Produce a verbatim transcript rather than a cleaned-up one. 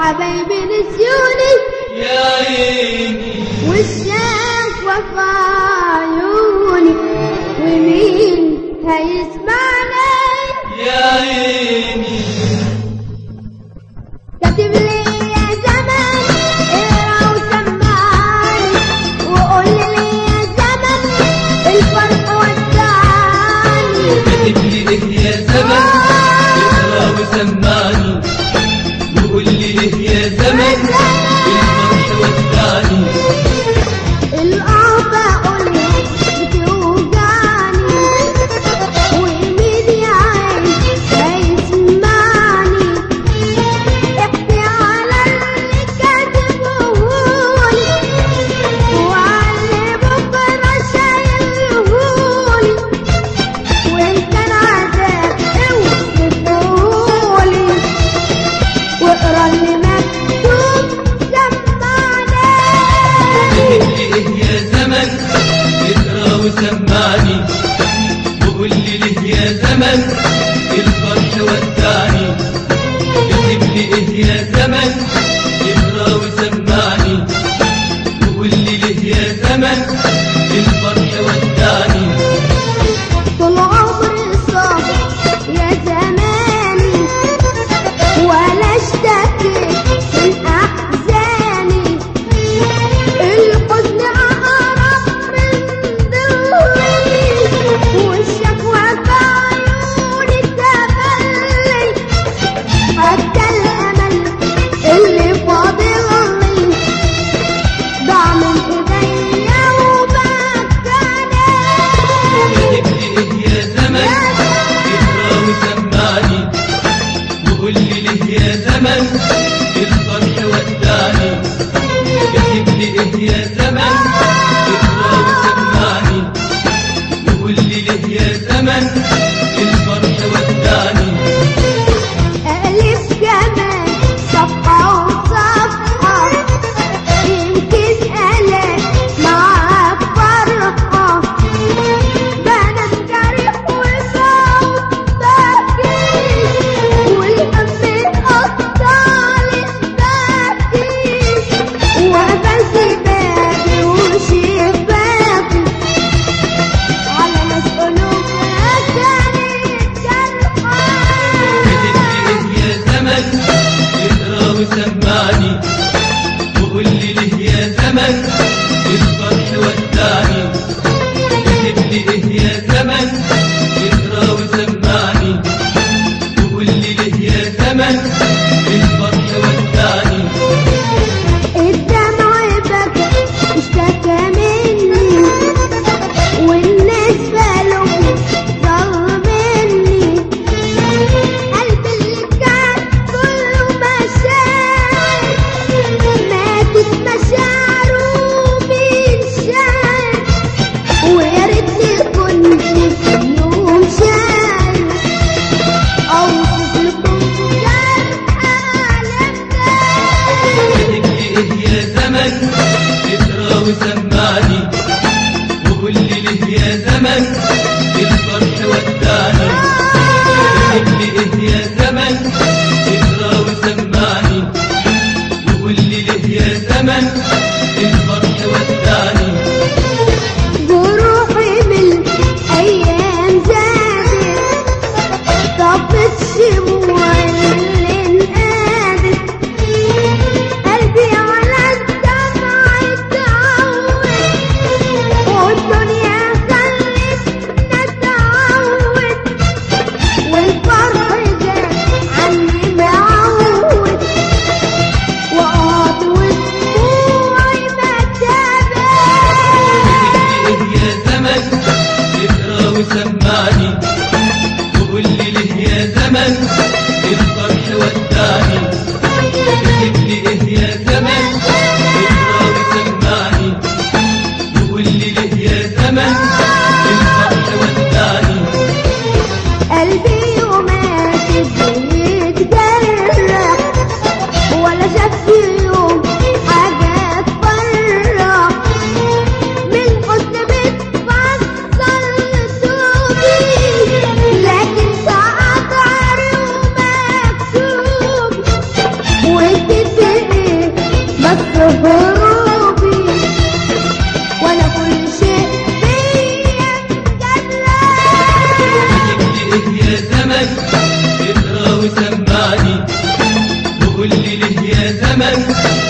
حبايبي نسيوني يا عيني والشكوى في عيوني ومين هيسمعني يا عيني كاتب لي يا زمن اقرا وسمعني وقول لي يا زمن الفرق ودعني كاتب لي ايه يا زمن اقرا وسمعني وقول لي ايه يا زمن الفرح ودعني القعبة قولها بتوجعني ومين يا عين هيسمعني احكي على اللي كاتبهولي وعلى بكرة شايلهولي وإن كان عذاب اوصفهولي واقرا اللي مكتوب سمعني كاتب لي ايه يا زمن اقرا وسمعني وقول لي ليه يا زمن الفرح ودعني كاتب لي ايه يا زمن اقرا وسمعني وقول لي ليه يا زمن الفرح ودعني طول عمري صابر يا زماني ولا اشتكيت من احزاني الحزن اقرب من ضلي والشكوى في عيوني تبلي حتى الامل اللي فاضلي ضاع من ايديا وبكاني كاتب لي ايه يا زمن اقرا وسمعني وقول لي ليه يا زمن الفرح ودعني كاتب لي ايه يا زمن اقرا وسمعني وقول لي ليه يا زمن الفرح ودعني ألف كمان صفحة وصفحة يمكن ألاقي معاك فرحة بنام جريح وصوت باكي والهم اتقطعلي باكي وقفل بابي وشباكي على ناس قلوبها كانت جرحة كاتب لي ايه يا زمن اقرا وسمعني وقول لي ليه يا زمن الفرح ودعني كاتب لي ايه يا زمن اقرا وسمعني وقول لي ليه يا زمن الفرح ودعني الدمع بكى اشتكى مني والناس بالهم ظلمني قلبي اللي كان كله مشاعر ماتت مشاعره بينشعر ويا ريتني كنت في يوم شاعر اوصف لكم جرح ألمنا كاتب لي ايه يا زمن اقرا وسمعني وقول لي ليه يا زمن الفرح ودعني كاتب لي ايه يا زمن اقرا وسمعني وقول لي ليه يا زمن الفرح ودعني جروحي من الايام زادت طفت شموع اللي انقادت قلبي على الدمع اتعود والدنيا خلت هروبي وانا كل شيء فيا جدلك. ايه يا زمن اقرا وسمعني وقول لي ليه يا زمن